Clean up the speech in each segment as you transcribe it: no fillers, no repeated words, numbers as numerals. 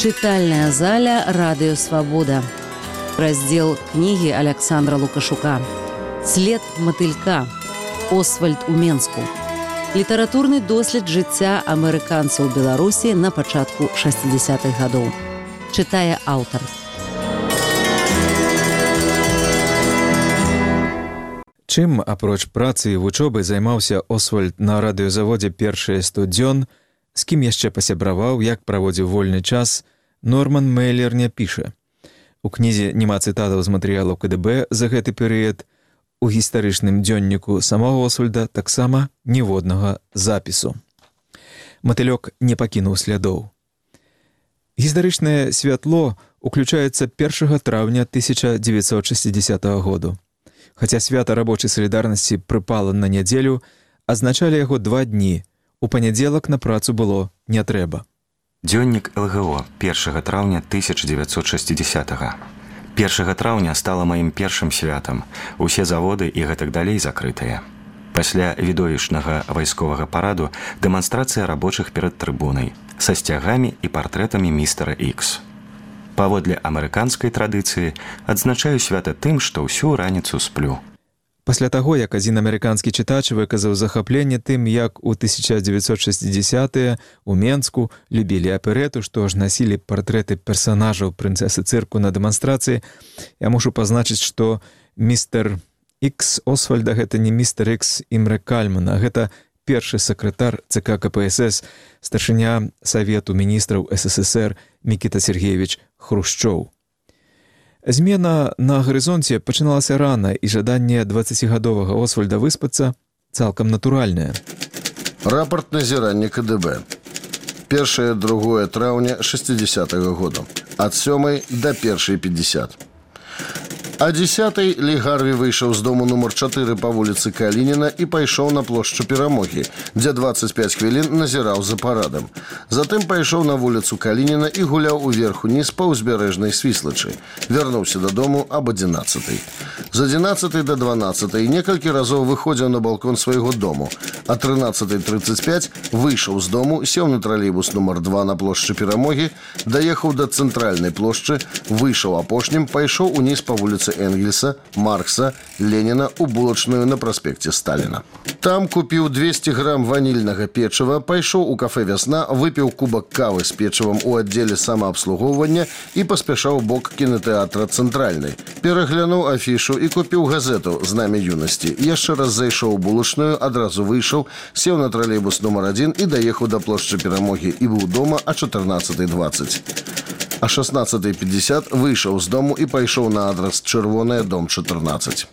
Читальная заля «Радио Свобода». Раздел книги Александра Лукашука. «След мотылька». Освальд у Менску. Літаратурны дослед жыцця амерыканцаў Беларусі на пачатку 60-х гадоў. Чытае аўтар. Чым, апроч працы і вучобы, займаўся Освальд на радыёзаводзе першыя 100 дзён, з кім яшчэ пасябраваў, як праводзіў вольны час, Норман Мейлер не піша. У кнізе няма цытатаў з матэрыялаў КДБ за гэты перыяд, у гістарычным дзённіку самога Освальда таксама ніводнага запісу. Матылёк не пакінуў слядоў. Гістарычнае святло уключаецца 1 траўня 1960 году. Хаця свята рабочай салідарнасці прыпала на нядзелю, азначалі яго 2 дні. У панядзелак на працу было не трэба. Дзённік ЛГО 1 траўня 1960-го. 1 траўня стала маім першым святам. Усе заводы і гэтак далей закрытыя. Пасля відовішчнага вайсковага параду дэманстрацыя рабочых перад трыбунай са сцягамі і партрэтамі містера Ікс. Паводле амерыканскай традыцыі адзначаю свята тым, што ўсю раніцу сплю. Пасля таго, як адзін амерыканскі чытач выказаў захапленне тым, як у 1960-е у Менску любілі аперэту, што ж насілі партрэты персанажаў прынцэсы цырку на дэманстрацыі, я мушу пазначыць, што містер Ікс Освальда гэта не містер Ікс Імре Кальман, а гэта першы сакратар ЦК КПСС, старшыня Савету міністраў СССР Мікіта Сергеевич Хрушчоў. Змена на гарызонце пачыналася рана, і жаданне 20гадовага Освальда выспацца цалкам натуральнае. Рапорт назірання КДБ. 1-2 траўня 60-го года. Ад 7 до 1:50. А 10-й Лі Гарві выйшаў з дому нумар 4 па вуліцы Калініна і пайшоў на плошчу Перамогі, дзе 25 хвілін назіраў за парадам. Затым пайшоў на вуліцу Калініна і гуляў уверх-уніз па ўзбярэжнай Свіслачы. Вярнуўся дадому аб 11-й. З 11 до 12 некалькі разоў выходзіў на балкон свайго дому. А 13:35 выйшаў з дому, сеў на тралейбус нумар 2 на плошчы Перамогі, даехаў да цэнтральнай плошчы, выйшаў апошнім, пайшоў уніз па вуліцы Энгельса, Маркса, Леніна у булачную на праспекце Сталіна. Там купіў 200 грам ванільнага печыва, пайшоў у кафе «Вясна», выпіў кубак кавы з печывам у аддзеле самаабслугоўвання і паспяшаў бок кінотэатра «Цэнтральнай». Пераглянуў афішу і купіў газету «Знамя юнасці». Яшчэ раз зайшоў у булачную, адразу выйшаў, сеў на тралейбус нумар 1 і даехаў да плошчы Перамогі і быў дома а 14:20. А 16:50 выйшаў з дому і пайшоў на адрас Чырвоная, дом 14.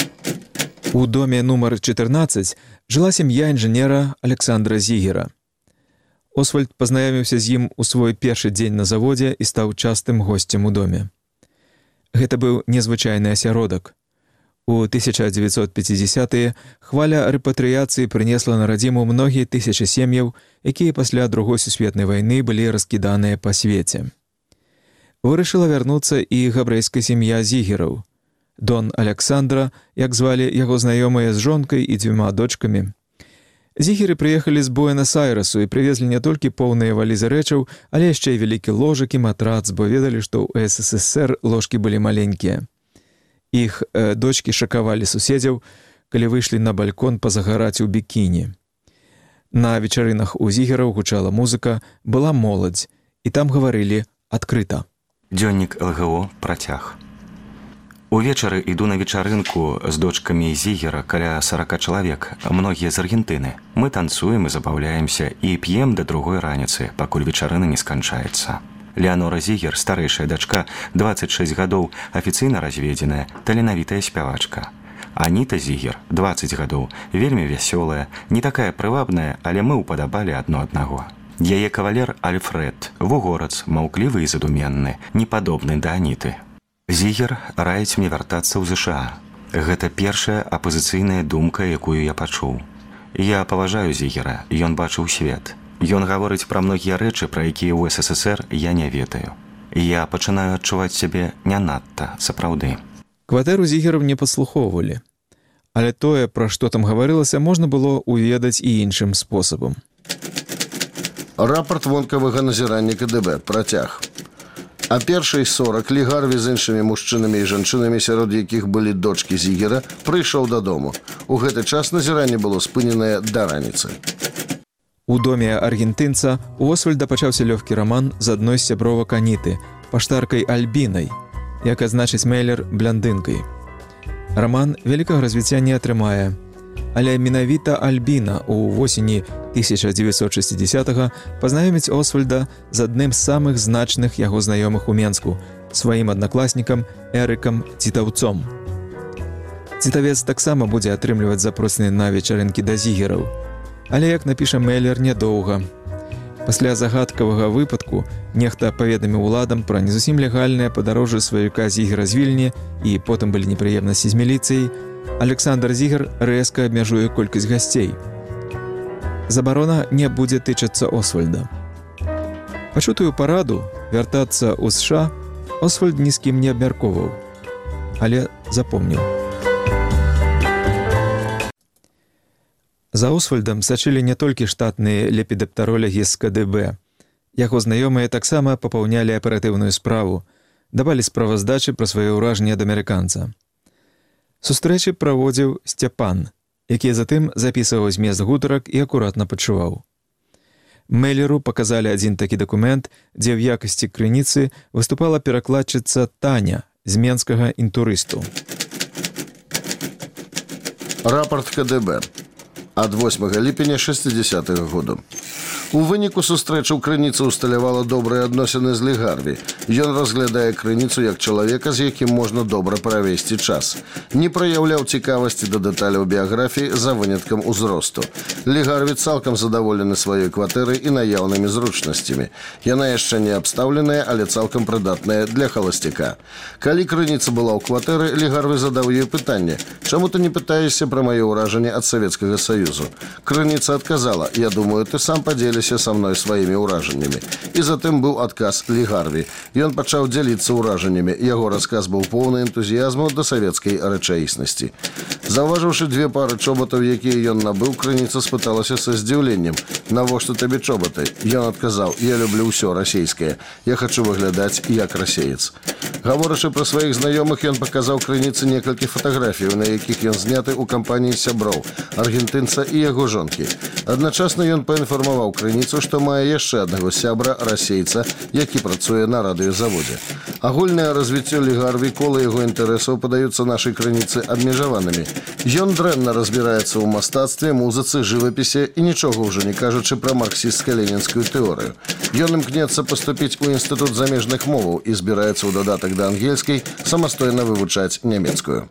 У доме нумар 14 жыла сям'я інжынера Александра Зігера. Освальд пазнаёміўся з ім у свой першы дзень на заводзе і стаў частым госцем у доме. Гэта быў незвычайны асяродак. У 1950-е хваля рэпатрыяцыі прынесла на радзіму многія тысячы сем'яў, якія пасля Другой сусветнай вайны былі раскіданыя па свеце. Вырашыла вярнуцца і габрэйская сям'я Зігераў. Дон Александра, як звалі яго знаёмыя з жонкай і 2 дочкамі. Зігеры прыехалі з Буэнас-Айрэсу і прывезлі не толькі поўныя валізы рэчаў, але яшчэ і вялікі ложак і матрац, бо ведалі, што ў СССР ложкі былі маленькія. Іх дочкі шакавалі суседзяў, калі выйшлі на балкон пазагараць у бікіні. На вечарынах у Зігераў гучала музыка, была моладзь, і там гаварылі адкрыта. Дзённік ЛГО працяг. Увечары іду на вечарынку з дочкамі Зігера, каля 40 чалавек, многія з Аргентыны. Мы танцуем і забаўляемся і п'ем да 2 раніцы, пакуль вечарына не сканчаецца. Леанора Зігер, старэйшая дачка, 26 гадоў, афіцыйна разведзеная, таленавітая спявачка. Аніта Зігер, 20 гадоў, вельмі вясёлая, не такая прывабная, але мы ўпадабалі адно аднаго. Яе кавалер Альфред, вугорац, маўклівы і задуменны, не падобны да Аніты. Зігер раіць мне вяртацца ў ЗША. Гэта першая апазіцыйная думка, якую я пачуў. Я паважаю Зігера, ён бачыў свет. Ён гаворыць пра многія рэчы, пра якія ў СССР я не ведаю. Я пачынаю адчуваць сябе не надта, сапраўды. Кватэру Зігераў не падслухоўвалі. Але тое, пра што там гаварылася, можна было ўведаць і іншым спосабам. Рапорт вонкавага назірання КДБ. Працяг. А перший 40 Лі Гарві з іншымі мужчынамі і жанчынамі, сярод якіх былі дочкі Зігера, прыйшоў дадому. У гэты час назіранне было спыненае да раніцы. У доме аргентынца у Освальда пачаўся лёгкі раман з адной з сябровак Аніты, паштаркай Альбінай, як азначыць Мейлер бляндынкай. Раман вялікага развіцця не атрымае, але менавіта Альбіна ў восені 1960-го пазнаёміць Освальда з адным з самых значных яго знаёмых у Менску, сваім аднакласнікам Эрыкам Цітаўцом. Цітавец таксама будзе атрымліваць запрошаны на вечарынкі да Зігераў, але, як напіша Мейлер, нядоўга. Пасля загадкавага выпадку нехта паведаміў уладам пра не зусім легальнае падарожжа сваяка Зігера з Вільні і потым былі непрыемнасці з міліцыяй, Александр Зігер рэзка абмяжуе колькасць гасцей. Забарона не будзе тычацца Освальда. Пачутую параду вяртацца ў США Освальд ні з кім не абмяркоўваў, але запомніў. За Освальдам сачылі не толькі штатныя лепідэптаролягі з КДБ. Яго знаёмыя таксама папаўнялі аператыўную справу, давалі справаздачы пра свае ўражанні ад амерыканца. Сустрэчы праводзіў Сцяпан, які затым запісваў змест гутарак і акуратна падшываў. Мейлеру паказалі адзін такі дакумент, дзе ў якасці крыніцы выступала перакладчыца Таня з менскага інтурысту. Рапорт КДБ. Ад 8 ліпеня 60-го году. У выніку сустрэчы ў крыніцы ўсталявала добрыя адносіны з Лі Гарві. Ён разглядае крыніцу як чалавека, з якім можна добра правесці час. Не праяўляў цікавасці да дэталяў біяграфіі за выняткам узросту. Лі Гарві цалкам задаволены сваёй кватэрай і наяўнымі зручнасцямі. Яна яшчэ не абстаўленая, але цалкам прыдатная для халасцяка. Калі крыніца была ў кватэры, Лі Гарві задаў ёй пытанне: «Чаму ты не пытаешся пра маё ўражанне ад Савецкага Саюзу?» Крыніца адказала: «Я думаю, ты сам падзеліся са мной сваімі ўражаннямі». І затым быў адказ Лі Гарві. Ён пачаў дзяліцца ўражаннямі. Яго расказ быў поўны энтузіязму да савецкай рэчаіснасці. Заўважыўшы 2 пары чоботаў, якія ён набыў, крыніца спыталася са здзіўленнем: «Навошта табе чоботы?» Ён адказаў: «Я люблю ўсё расейскае. Я хачу выглядаць як расеец». Гаворачы пра сваіх знаёмых, ён паказаў крыніцы некалькі фатаграфій, на якіх ён зняты ў кампаніі сяброў, аргентынца і яго жонкі. Адначасна ён паінфармаваў крыніцу, што мае яшчэ аднаго сябра, расейца, які працуе на радыёзаводзе. Агульнае развіццё Лі Гарві, кола яго інтарэсаў падаюцца нашай крыніцы абмежаванымі. Ён дрэнна разбіраецца ў мастацтве, музыцы, жывапісе і нічога ўжо не кажучы пра марксістска-ленінскую тэорыю. Ён імкнецца паступіць у інстытут замежных моваў і збіраецца ў дадатак да ангельскай самастойна вывучаць нямецкую.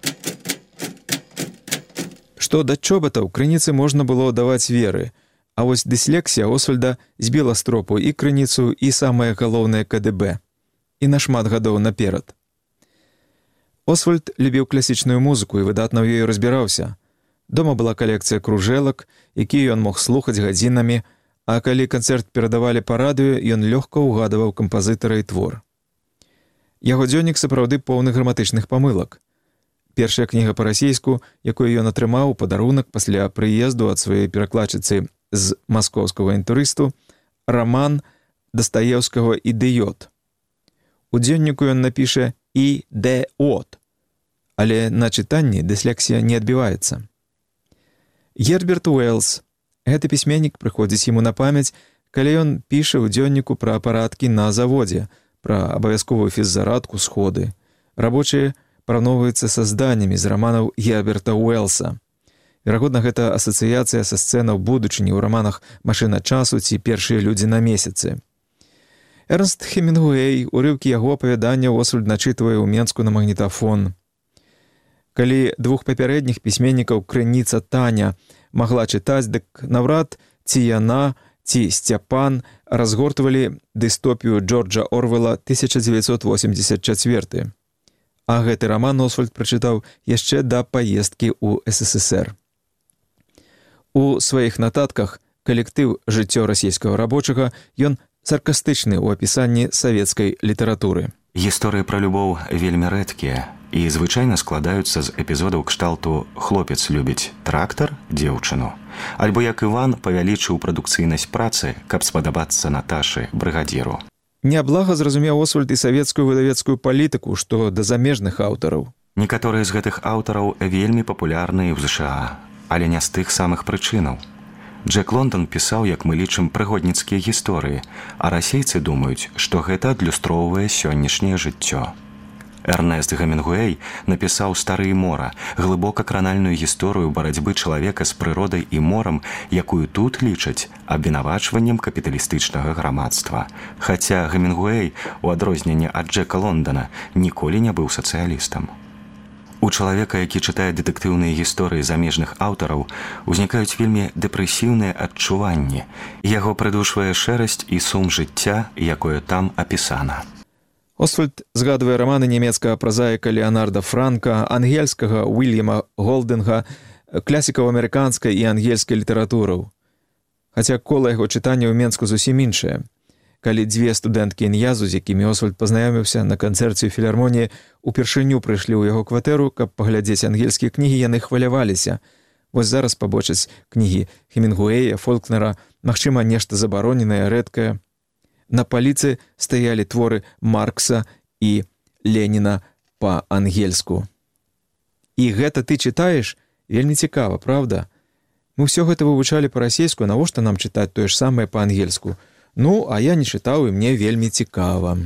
Што да чоботаў крыніцы можна было даваць веры, а вось дыслексія Освальда збіла з тропу і крыніцу, і самае галоўнае КДБ. І на шмат гадоў наперад. Освальд любіў класічную музыку і выдатна ў ёй разбіраўся. Дома была калекцыя кружэлак, якія ён мог слухаць гадзінамі, а калі канцэрт перадавалі па радыё, ён лёгка ўгадаваў кампазітара і твор. Яго дзённік сапраўды поўны граматычных памылак. Першая кніга па-расейску, якую ён атрымаў у падарунак пасля прыезду ад сваёй перакладчыцы з маскоўскага інтурысту, раман Дастаеўскага «Ідыёт». У дзённіку ён напіша «Ідеот», але на чытанні дыслексія не адбіваецца. Герберт Уэллс. Гэты пісьменнік прыходзіць яму на памяць, калі ён піша ў дзённіку пра апараткі на заводзе, пра абавязковую фіззарадку, сходы. Рабочыя параўноўваюцца са зданнямі з раманаў Герберта Уэллса. Верагодна, гэта асацыяцыя са сцэнаў будучыні ў раманах «Машына часу» ці «Першыя людзі на месяцы». Эрнст Хемінгуэй, урыўкі яго апавяданняў Освальд начытвае ў Менску на магнітафон. Калі 2 папярэдніх пісьменнікаў крыніца Таня магла чытаць, дык наўрад ці яна, ці Сцяпан разгортвалі дыстопію Джорджа Орвела 1984. А гэты раман Освальд прачытаў яшчэ да паездкі ў СССР. У сваіх нататках «Калектыў жыццё расійскага рабочага» ён саркастычны ў апісанні савецкай літаратуры. Гісторыі пра любоў вельмі рэдкія і звычайна складаюцца з эпізодаў кшталту «Хлопец любіць трактар, дзеўчыну», альбо як Іван павялічыў прадукцыйнасць працы, каб спадабацца Наташы, брыгадзіру. Няблага зразумеў Освальд і савецкую выдавецкую палітыку, што да замежных аўтараў. Некаторыя з гэтых аўтараў вельмі папулярныя ў ЗША, але не з тых самых прычынаў. Джек Лондон пісаў, як мы лічым, прыгодніцкія гісторыі, а расейцы думаюць, што гэта адлюстроўвае сённяшняе жыццё. Эрнест Гемінгуэй напісаў «Стары мора», глыбока кранальную гісторыю барацьбы чалавека з прыродай і морам, якую тут лічаць абвінавачваннем капіталістычнага грамадства. Хаця Гемінгуэй, у адрозненне ад Джека Лондона, ніколі не быў сацыялістам. У чалавека, які чытае дэтэктыўныя гісторыі замежных аўтараў, узнікаюць вельмі дэпрэсіўныя адчуванні. Яго прыдушвае шэрасць і сум жыцця, якое там апісана. Освальд згадвае раманы нямецкага празаіка Леонарда Франка, ангельскага Уільяма Голдинга, класікаў амерыканскай і ангельскай літаратураў. Хаця кола яго чытання ў Менску зусім іншае. Калі дзве студэнткі ін'язу, з якімі Освальд пазнаёміўся на канцэрце ў філармоніі, упершыню прыйшлі ў яго кватэру, каб паглядзець ангельскія кнігі, яны хваляваліся. Вось зараз пабачаць кнігі Хемінгуэя, Фолкнера, магчыма, нешта забароненае, рэдкае. На паліцы стаялі творы Маркса і Леніна па-ангельску. І гэта ты чытаеш? Вельмі цікава, правда? Мы ўсё гэта вывучалі па-расейску, навошта нам чытаць тое ж самае па-ангельску? Ну, а я не чытаў, і мне вельмі цікава.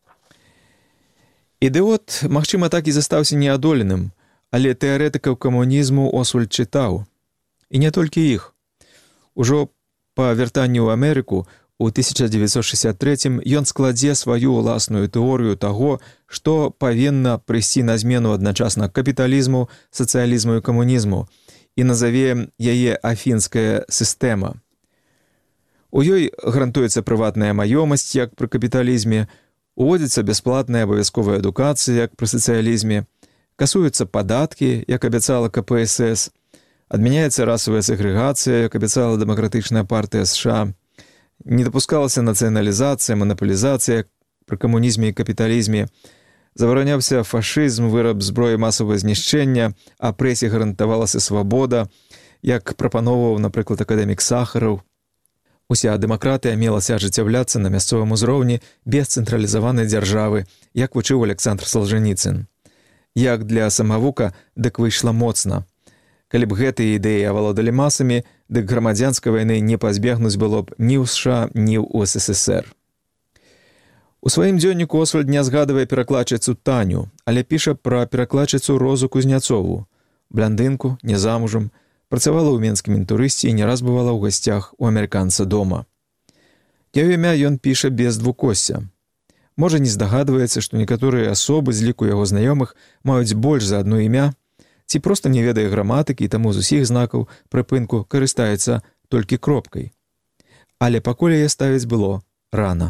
Ідэот, магчыма, так і застаўся неадоленым, але тэарэтыкаў камунізму Освальд чытаў. І не толькі іх. Ужо па вяртанні ў Амерыку у 1963 ён складзе сваю ўласную тэорыю таго, што павінна прыйсці на змену адначасна капіталізму, сацыялізму і камунізму, і назаве яе афінская сістэма. У ёй гарантуецца прыватная маёмасць, як пры капіталізме, уводзіцца бясплатная абавязковая адукацыя, як пры сацыялізме, касуюцца падаткі, як абяцала КПСС, адмяняецца расавая сегрэгацыя, як абяцала Дэмакратычная партыя США, не дапускалася нацыяналізацыя, манаполізацыя пры камунізме і капіталізме, забараняўся фашызм, выраб зброі масавага знішчэння, а прэсе гарантавалася свабода, як прапановваў, напрыклад, акадэмік Сахараў. Уся дэмакратыя мелася ажыццяўляцца на мясцовым узроўні без цэнтралізаванай дзяржавы, як вучыў Александр Солженіцын. Як для самавука, дык выйшла моцна. Калі б гэтыя ідэі авалодалі масамі, дык грамадзянскай вайны не пазбегнуць было б ні ў США, ні ў СССР. У сваім дзённіку Освальд не згадвае перакладчыцу Таню, але піша пра перакладчыцу Розу Кузнецову, блондынку, не замужам, працавала ў менскім інтурысце і не раз бывала ў гасцях у амерыканца дома. Яе імя ён піша без двукосся. Можа, не здагадваецца, што некаторыя асобы з ліку яго знаёмых маюць больш за адно імя, ці проста не ведае граматыкі і таму з усіх знакаў прыпынку карыстаецца толькі кропкай. Але пакуль яе ставіць было рана.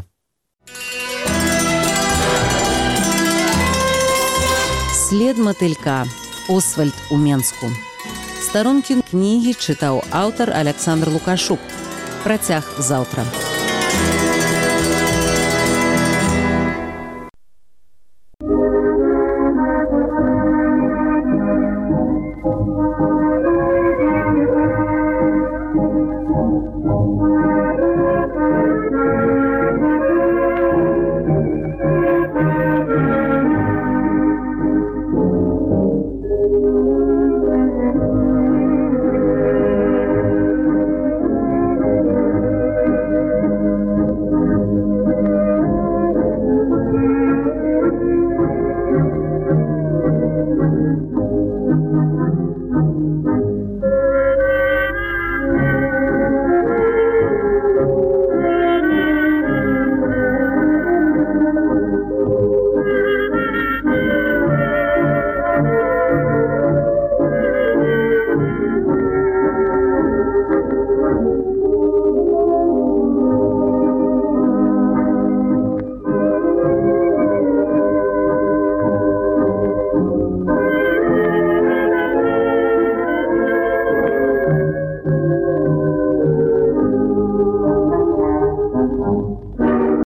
След матылька. Освальд у Менску. Старонкі кнігі чытаў аўтар Александр Лукашук. Працяг заўтра.